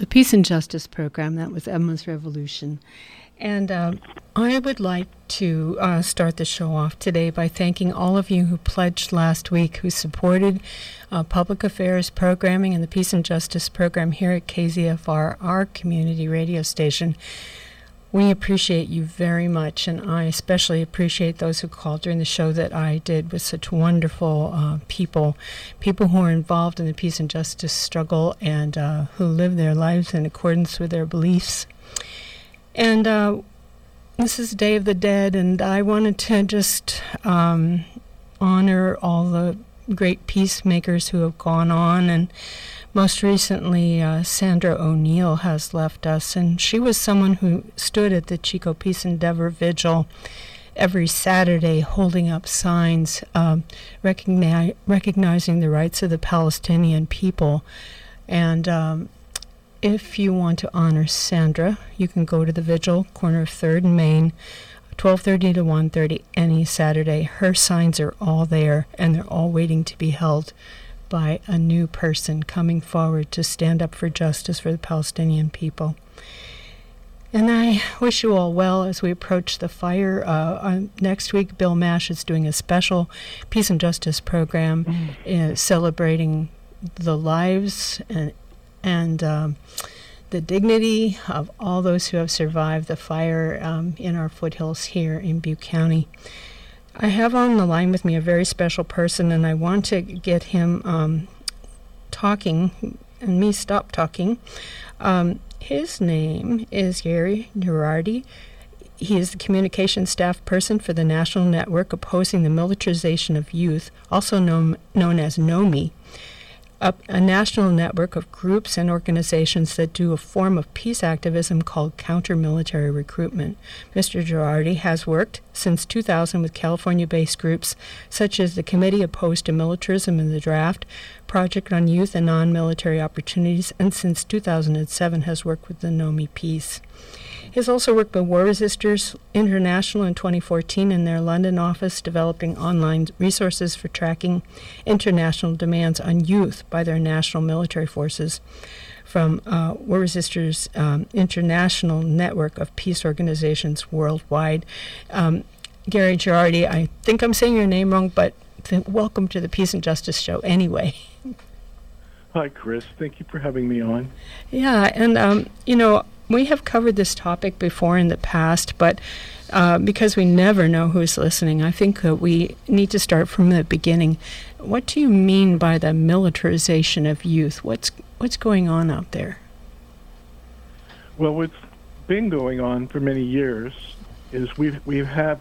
the Peace and Justice Program. That was Emma's Revolution. And I would like to start the show off today by thanking all of you who pledged last week, who supported public affairs programming and the Peace and Justice Program here at KZFR, our community radio station. We appreciate you very much, and I especially appreciate those who called during the show that I did with such wonderful people who are involved in the peace and justice struggle and who live their lives in accordance with their beliefs. And this is Day of the Dead, and I wanted to just honor all the great peacemakers who have gone on, and most recently, Sandra O'Neill has left us, and she was someone who stood at the Chico Peace Endeavor Vigil every Saturday holding up signs recognizing the rights of the Palestinian people. And if you want to honor Sandra, you can go to the vigil, corner of 3rd and Main, 12:30 to 1:30 any Saturday. Her signs are all there, and they're all waiting to be held by a new person coming forward to stand up for justice for the Palestinian people. And I wish you all well as we approach the fire. Next week, Bill Mash is doing a special Peace and Justice program celebrating the lives and the dignity of all those who have survived the fire in our foothills here in Butte County. I have on the line with me a very special person, and I want to get him talking and me stop talking. His name is Gary Girardi. He is the communication staff person for the National Network Opposing the Militarization of Youth, also known as NOMI, a national network of groups and organizations that do a form of peace activism called counter-military recruitment. Mr. Girardi has worked since 2000 with California-based groups such as the Committee Opposed to Militarism in the Draft, Project on Youth and Non-Military Opportunities, and since 2007 has worked with the NOMI Peace. He has also worked with War Resisters International in 2014 in their London office, developing online resources for tracking international demands on youth by their national military forces from War Resisters International network of peace organizations worldwide. Gary Girardi, I think I'm saying your name wrong, but welcome to the Peace and Justice Show anyway. Hi, Chris. Thank you for having me on. Yeah, and, we have covered this topic before in the past, but because we never know who's listening, I think that we need to start from the beginning. What do you mean by the militarization of youth? What's going on out there? Well, what's been going on for many years is we've had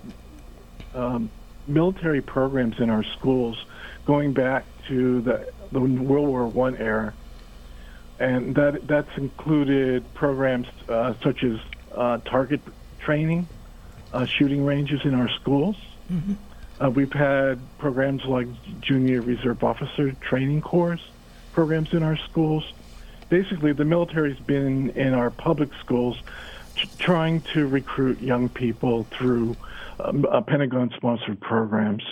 military programs in our schools going back to the World War I era. And that's included programs such as target training, shooting ranges in our schools. Mm-hmm. We've had programs like Junior Reserve Officer Training Corps programs in our schools. Basically, the military's been in our public schools trying to recruit young people through Pentagon-sponsored programs.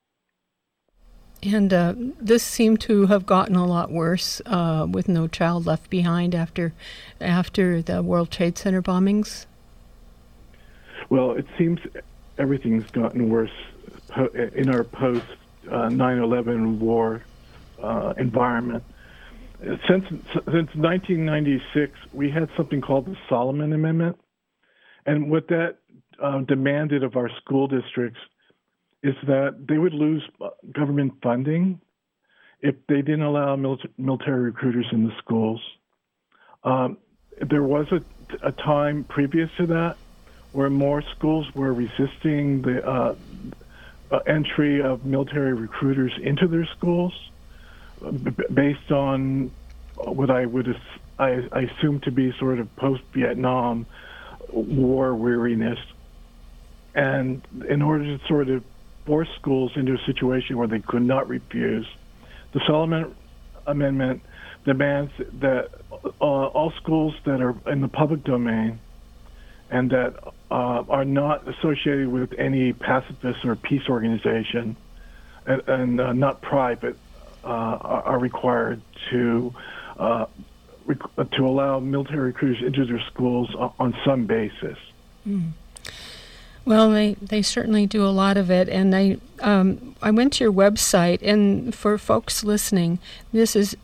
And this seemed to have gotten a lot worse with No Child Left Behind after the World Trade Center bombings. Well, it seems everything's gotten worse in our post 9/11 war environment. Since 1996, we had something called the Solomon Amendment, and what that demanded of our school districts is that they would lose government funding if they didn't allow military recruiters in the schools. There was a time previous to that where more schools were resisting the entry of military recruiters into their schools based on what I assume to be sort of post-Vietnam war weariness. And in order to sort of force schools into a situation where they could not refuse, the Solomon Amendment demands that all schools that are in the public domain and that are not associated with any pacifist or peace organization and not private are required to to allow military recruiters into their schools on some basis. Mm. Well, they certainly do a lot of it, and I went to your website, and for folks listening, this is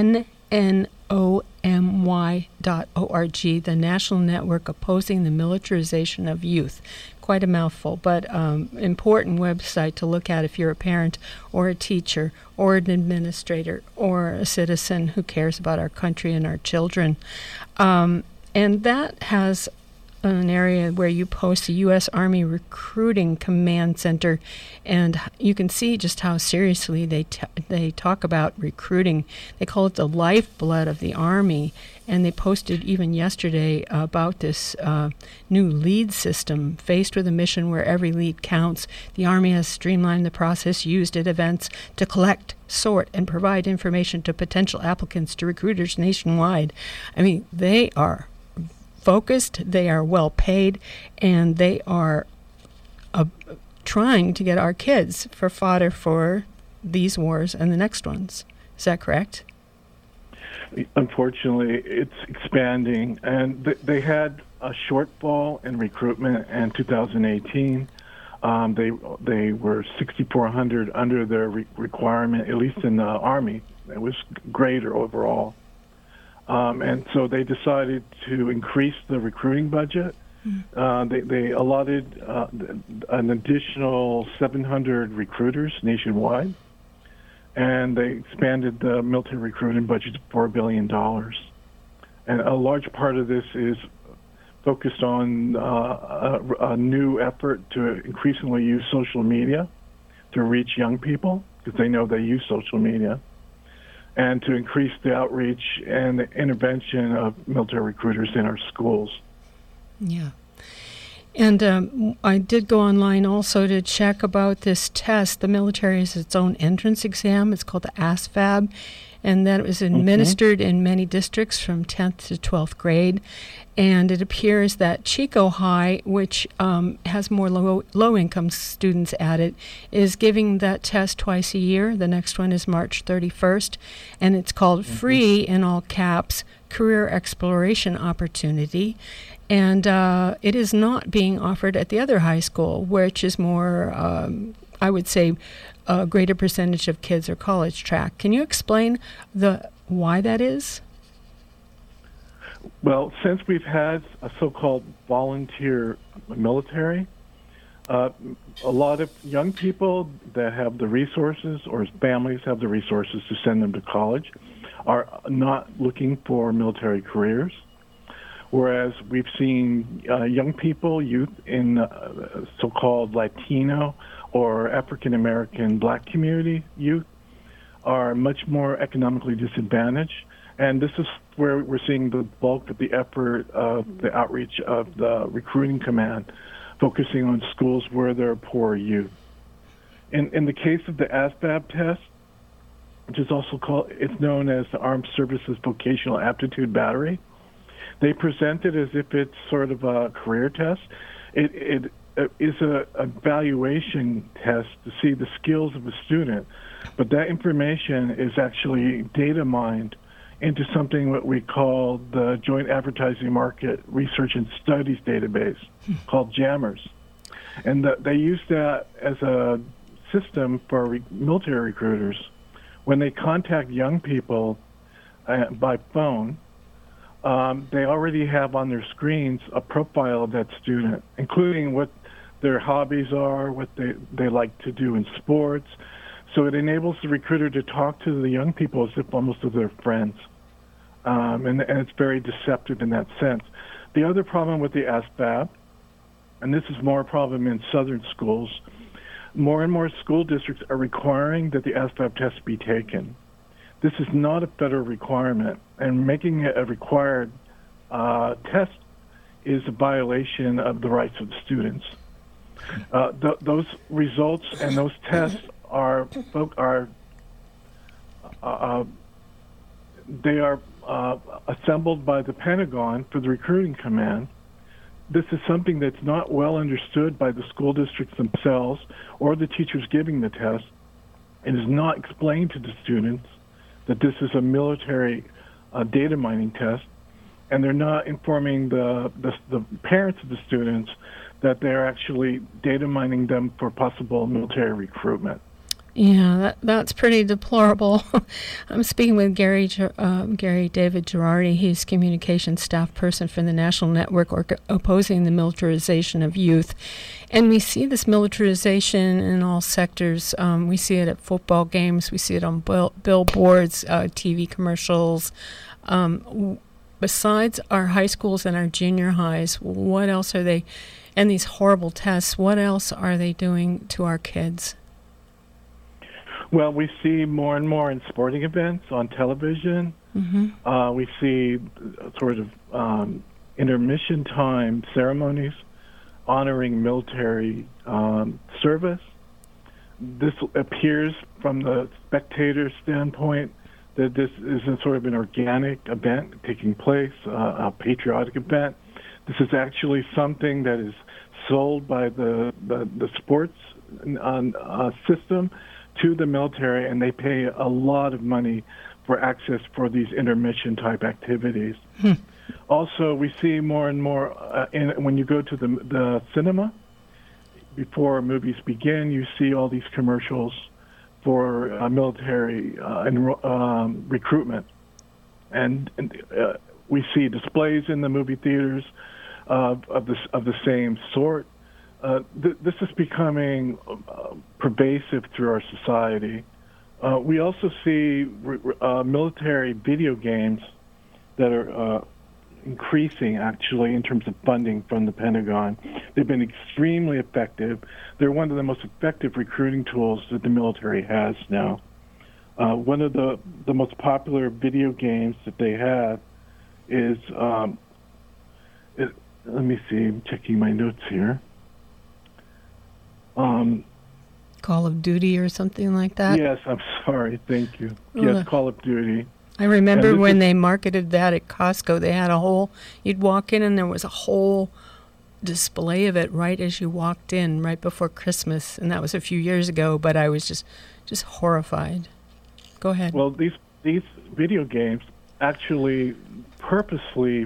nnomy.org, the National Network Opposing the Militarization of Youth. Quite a mouthful, but important website to look at if you're a parent or a teacher or an administrator or a citizen who cares about our country and our children. And that has an area where you post the U.S. Army Recruiting Command Center, and you can see just how seriously they talk about recruiting. They call it the lifeblood of the Army, and they posted even yesterday about this new lead system. Faced with a mission where every lead counts, the Army has streamlined the process used at events to collect, sort, and provide information to potential applicants to recruiters nationwide. I mean, they are focused, they are well paid, and they are trying to get our kids for fodder for these wars and the next ones. Is that correct? Unfortunately, it's expanding, and they had a shortfall in recruitment in 2018. They were 6,400 under their requirement, at least in the Army. It was greater overall. And so they decided to increase the recruiting budget. They allotted an additional 700 recruiters nationwide, and they expanded the military recruiting budget to $4 billion. And a large part of this is focused on a new effort to increasingly use social media to reach young people, because they know they use social media, and to increase the outreach and the intervention of military recruiters in our schools. Yeah. And I did go online also to check about this test. The military has its own entrance exam. It's called the ASVAB, and that was administered in many districts from 10th to 12th grade. And it appears that Chico High, which has more low-income students at it, is giving that test twice a year. The next one is March 31st, and it's called Free, in all caps, Career Exploration Opportunity. And it is not being offered at the other high school, which is more, I would say, a greater percentage of kids are college track. Can you explain why that is? Well, since we've had a so-called volunteer military, a lot of young people that have the resources, or families have the resources to send them to college, are not looking for military careers. Whereas we've seen young people, youth in so-called Latino or African-American Black community youth are much more economically disadvantaged. And this is where we're seeing the bulk of the effort of the outreach of the recruiting command, focusing on schools where there are poor youth. In the case of the ASVAB test, which is also it's known as the Armed Services Vocational Aptitude Battery, they present it as if it's sort of a career test. It is a evaluation test to see the skills of a student, but that information is actually data mined into something what we call the Joint Advertising Market Research and Studies database, called JAMRS. And they use that as a system for military recruiters. When they contact young people by phone, they already have on their screens a profile of that student, including what their hobbies are, what they like to do in sports. So it enables the recruiter to talk to the young people as if almost as their friends. And it's very deceptive in that sense. The other problem with the ASVAB, and this is more a problem in southern schools, more and more school districts are requiring that the ASVAB test be taken. This is not a federal requirement, and making it a required test is a violation of the rights of the students. Those results and those tests are assembled by the Pentagon for the recruiting command. This is something that's not well understood by the school districts themselves or the teachers giving the test. It is not explained to the students that this is a military data mining test, and they're not informing the parents of the students that they're actually data mining them for possible military recruitment. Yeah, that's pretty deplorable. I'm speaking with Gary David Girardi. He's communications staff person for the National Network Opposing the Militarization of Youth. And we see this militarization in all sectors. We see it at football games. We see it on billboards, TV commercials. Besides our high schools and our junior highs, what else are they, and these horrible tests, what else are they doing to our kids? Well, we see more and more in sporting events on television. Mm-hmm. We see sort of intermission time ceremonies honoring military service. This appears from the spectator standpoint that this is a sort of an organic event taking place, a patriotic event. This is actually something that is sold by the sports system to the military, and they pay a lot of money for access for these intermission-type activities. Also, we see more and more, when you go to the cinema, before movies begin, you see all these commercials for military recruitment. And we see displays in the movie theaters of the same sort. This is becoming pervasive through our society. We also see military video games that are increasing, actually, in terms of funding from the Pentagon. They've been extremely effective. They're one of the most effective recruiting tools that the military has now. One of the most popular video games that they have is, let me see, I'm checking my notes here. Call of Duty or something like that? Yes, I'm sorry. Thank you. Yes, Call of Duty. I remember when they marketed that at Costco, they had you'd walk in and there was a whole display of it right as you walked in, right before Christmas. And that was a few years ago, but I was just horrified. Go ahead. Well, these video games actually purposely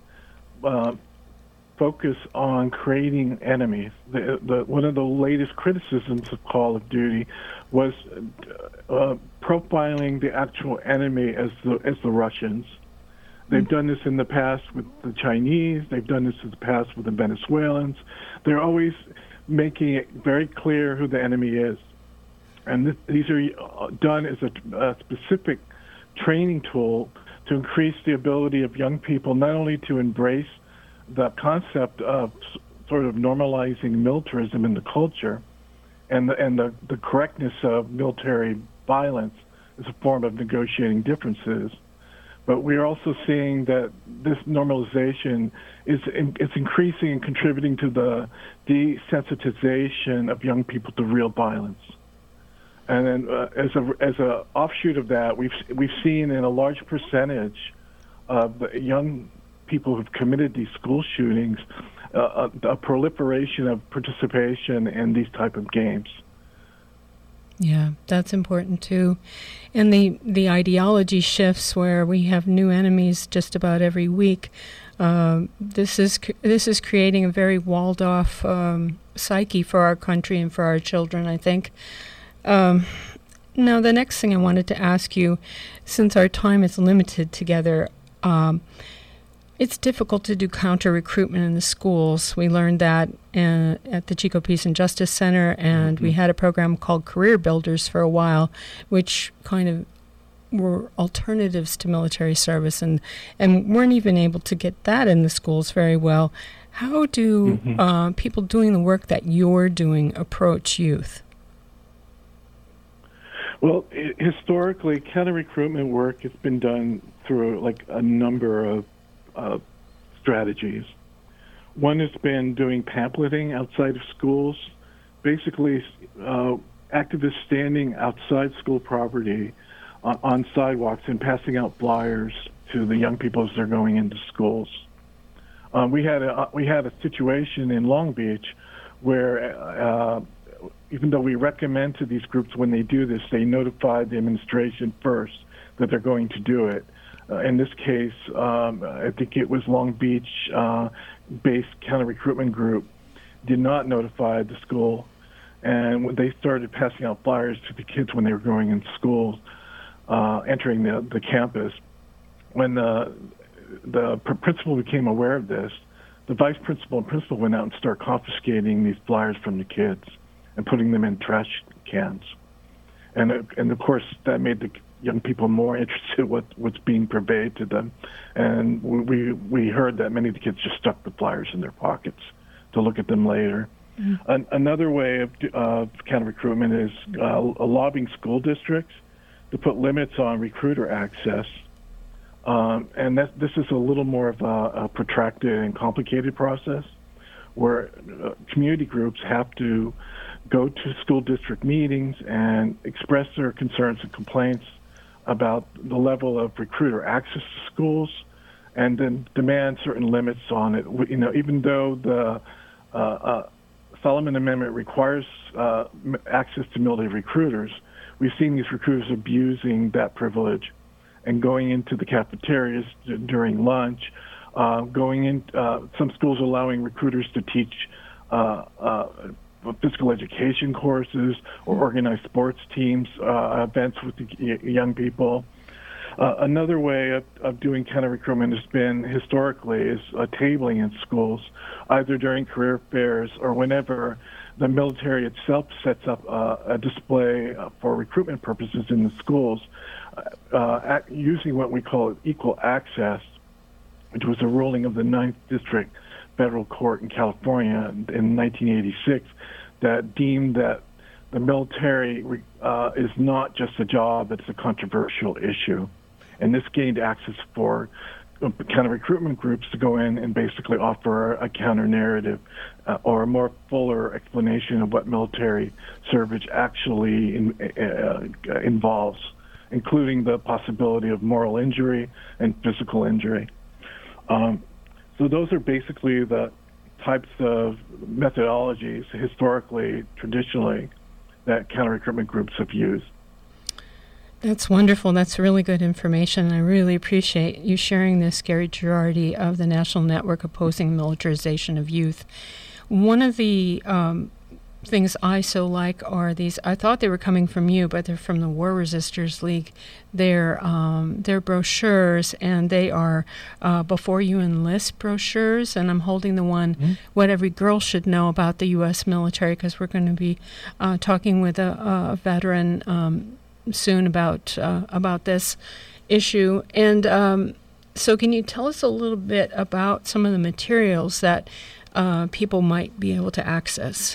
focus on creating enemies. One of the latest criticisms of Call of Duty was profiling the actual enemy as the Russians. They've done this in the past with the Chinese. They've done this in the past with the Venezuelans. They're always making it very clear who the enemy is. And these are done as a specific training tool to increase the ability of young people not only to embrace the concept of sort of normalizing militarism in the culture and the correctness of military violence as a form of negotiating differences. But we are also seeing that this normalization is increasing and contributing to the desensitization of young people to real violence. And then as a offshoot of that, we've seen in a large percentage of the young people who've committed these school shootings a proliferation of participation in these type of games. Yeah, that's important too. And the ideology shifts where we have new enemies just about every week. This is creating a very walled off psyche for our country and for our children, I think. Now, the next thing I wanted to ask you, since our time is limited together, it's difficult to do counter-recruitment in the schools. We learned that at the Chico Peace and Justice Center, and we had a program called Career Builders for a while, which kind of were alternatives to military service, and weren't even able to get that in the schools very well. How do people doing the work that you're doing approach youth? Well, historically, counter-recruitment work has been done through a number of strategies. One has been doing pamphleting outside of schools, basically activists standing outside school property on sidewalks and passing out flyers to the young people as they're going into schools. We had a situation in Long Beach where even though we recommend to these groups when they do this, they notify the administration first that they're going to do it. in this case, I think it was Long Beach-based counter recruitment group, did not notify the school, and when they started passing out flyers to the kids when they were going in schools, entering the campus. When the principal became aware of this, the vice principal and principal went out and started confiscating these flyers from the kids and putting them in trash cans. And of course, that made the young people more interested in what's being purveyed to them. And we heard that many of the kids just stuck the flyers in their pockets to look at them later. Mm-hmm. Another way of counter recruitment is lobbying school districts to put limits on recruiter access. And this is a little more of a protracted and complicated process where community groups have to go to school district meetings and express their concerns and complaints about the level of recruiter access to schools, and then demand certain limits on it. Even though the Solomon Amendment requires access to military recruiters, we've seen these recruiters abusing that privilege and going into the cafeterias during lunch, some schools allowing recruiters to teach physical education courses or organize sports teams, events with the young people. Another way of doing counter recruitment has been historically is tabling in schools, either during career fairs or whenever the military itself sets up a display for recruitment purposes in the schools, using what we call equal access, which was a ruling of the 9th District Federal Court in California in 1986 that deemed that the military is not just a job, it's a controversial issue. And this gained access for counter recruitment groups to go in and basically offer a counter narrative or a more fuller explanation of what military service actually involves, including the possibility of moral injury and physical injury. So those are basically the types of methodologies historically, traditionally, that counter recruitment groups have used. That's wonderful. That's really good information. I really appreciate you sharing this, Gary Girardi of the National Network Opposing Militarization of Youth. One of the things I so like are these. I thought they were coming from you, but they're from the War Resisters League. They're brochures, and they are Before You Enlist brochures. And I'm holding the one, What Every Girl Should Know About the U.S. Military, because we're going to be talking with a veteran soon about this issue. And so can you tell us a little bit about some of the materials that people might be able to access?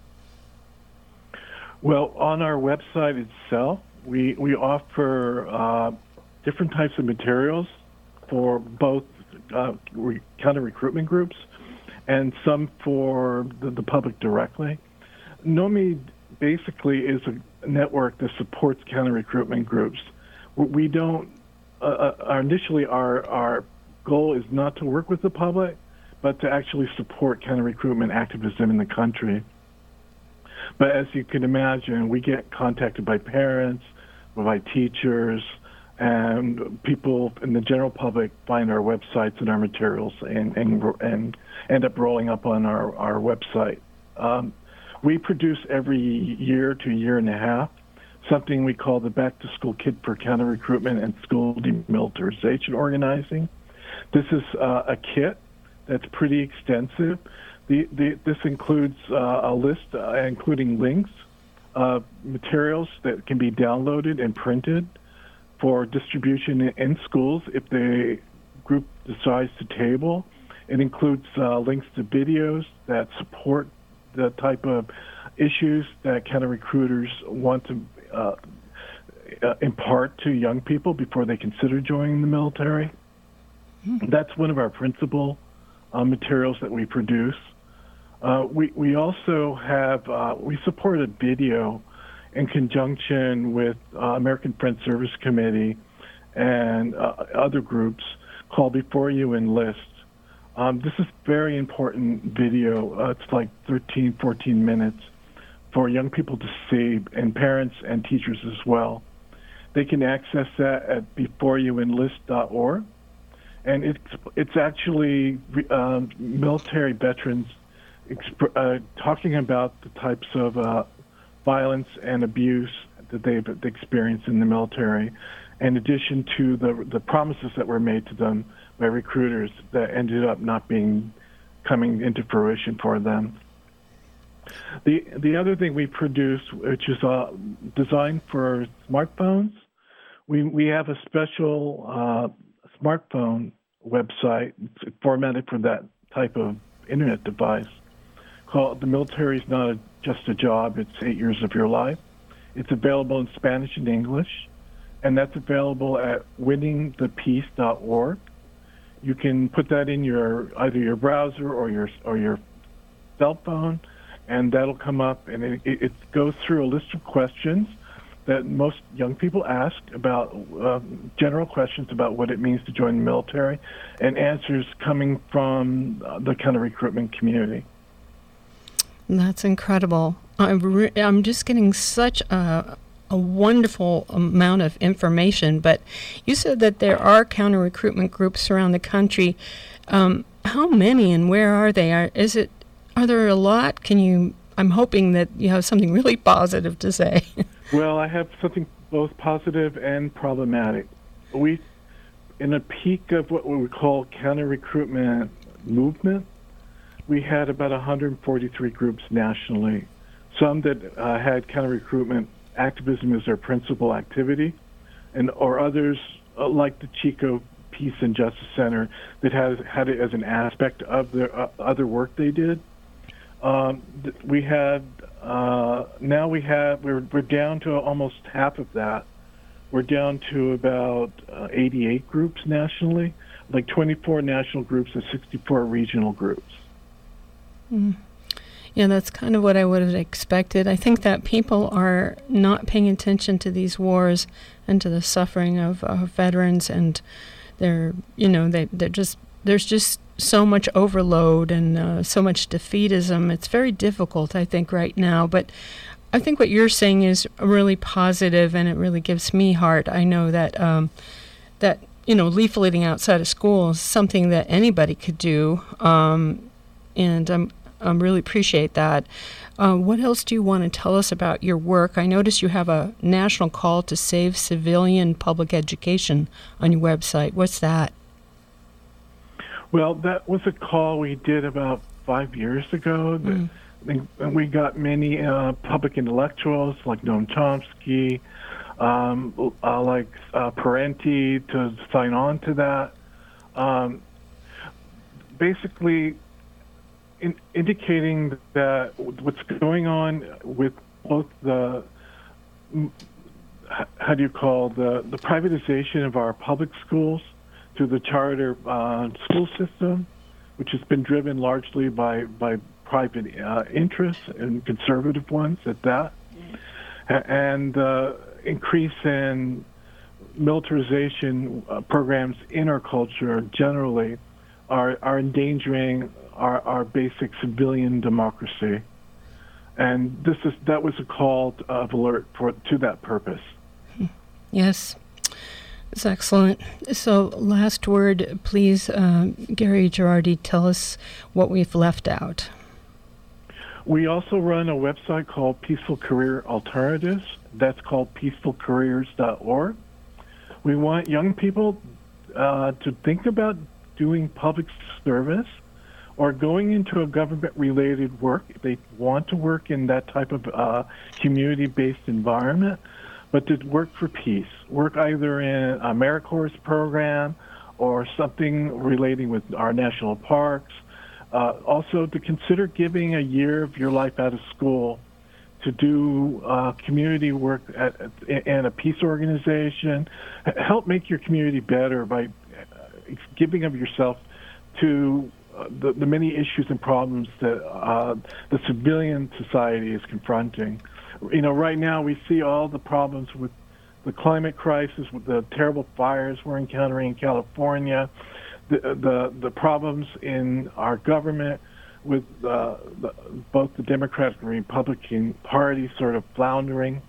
Well, on our website itself, we offer different types of materials for both counter recruitment groups and some for the public directly. NOMI basically is a network that supports counter recruitment groups. We don't. Initially, our goal is not to work with the public, but to actually support counter recruitment activism in the country. But as you can imagine, we get contacted by parents, by teachers, and people in the general public find our websites and our materials and end up rolling up on our website. We produce every year to year and a half something we call the Back to School Kit for Counter Recruitment and School Demilitarization Organizing. This is a kit that's pretty extensive. This includes a list, including links, materials that can be downloaded and printed for distribution in schools if the group decides to table. It includes links to videos that support the type of issues that counter recruiters want to impart to young people before they consider joining the military. That's one of our principal materials that we produce. We also have, we support a video in conjunction with American Friends Service Committee and other groups called Before You Enlist. This is very important video. It's like 13, 14 minutes for young people to see, and parents and teachers as well. They can access that at beforeyouenlist.org. And it's actually military veterans talking about the types of violence and abuse that they've experienced in the military, in addition to the promises that were made to them by recruiters that ended up not coming into fruition for them. The other thing we produce, which is designed for smartphones, we have a special smartphone website formatted for that type of internet device called The Military is Not Just a Job, It's 8 Years of Your Life. It's available in Spanish and English, and that's available at winningthepeace.org. You can put that in either your browser or your cell phone, and that'll come up, and it goes through a list of questions that most young people ask about, general questions about what it means to join the military, and answers coming from the counter recruitment community. That's incredible. I'm just getting such a wonderful amount of information, but you said that there are counter recruitment groups around the country. How many and where are they? Are there a lot? I'm hoping that you have something really positive to say. Well, I have something both positive and problematic. In a peak of what we would call counter-recruitment movement, we had about 143 groups nationally, some that had counter-recruitment activism as their principal activity, or others like the Chico Peace and Justice Center that had it as an aspect of their other work they did. We're down to almost half of that. We're down to about 88 groups nationally, like 24 national groups and 64 regional groups. Mm. Yeah, that's kind of what I would have expected. I think that people are not paying attention to these wars and to the suffering of veterans, and there's just so much overload and so much defeatism. It's very difficult, I think, right now. But I think what you're saying is really positive, and it really gives me heart. I know that leafleting outside of school is something that anybody could do, and I really appreciate that. What else do you want to tell us about your work? I notice you have a national call to save civilian public education on your website. What's that? Well, that was a call we did about 5 years ago. And we got many public intellectuals like Noam Chomsky, like Parenti to sign on to that. Basically, indicating that what's going on with both the privatization of our public schools through the charter school system, which has been driven largely by private interests and conservative ones at that, and increase in militarization programs in our culture generally are endangering our basic civilian democracy. And that was a call of alert to that purpose. Yes. It's excellent. So last word, please, Gary Girardi, tell us what we've left out. We also run a website called Peaceful Career Alternatives. That's called peacefulcareers.org. We want young people to think about doing public service or going into a government-related work if they want to work in that type of community-based environment, but to work for peace, work either in a AmeriCorps program or something relating with our national parks. Also, to consider giving a year of your life out of school to do community work in a peace organization. Help make your community better by giving of yourself to the many issues and problems that the civilian society is confronting. Right now we see all the problems with the climate crisis, with the terrible fires we're encountering in California, the problems in our government with both the Democratic and Republican parties sort of floundering,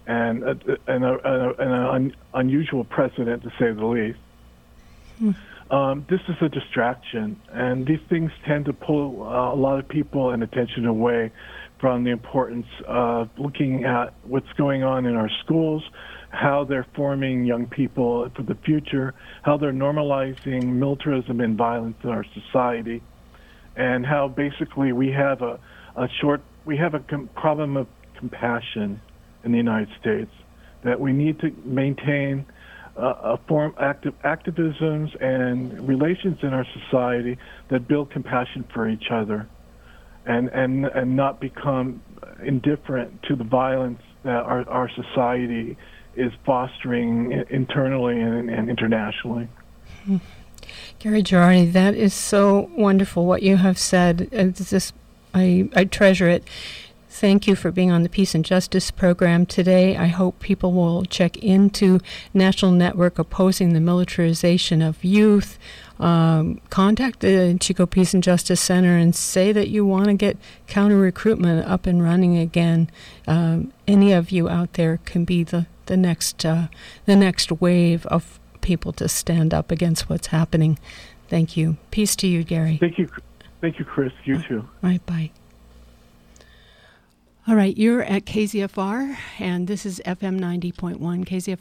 and an unusual precedent, to say the least. This is a distraction, and these things tend to pull a lot of people and attention away from the importance of looking at what's going on in our schools, how they're forming young people for the future, how they're normalizing militarism and violence in our society, and how basically we have a problem of compassion in the United States, that we need to maintain a form activisms and relations in our society that build compassion for each other, and not become indifferent to the violence that our society is fostering internally and internationally. Gary Girardi, that is so wonderful what you have said. I treasure it. Thank you for being on the Peace and Justice program today. I hope people will check into National Network Opposing the Militarization of Youth. Contact the Chico Peace and Justice Center and say that you want to get counter-recruitment up and running again. Any of you out there can be the next wave of people to stand up against what's happening. Thank you. Peace to you, Gary. Thank you, Chris. You too. All right, bye. All right, you're at KZFR, and this is FM 90.1 KZFR.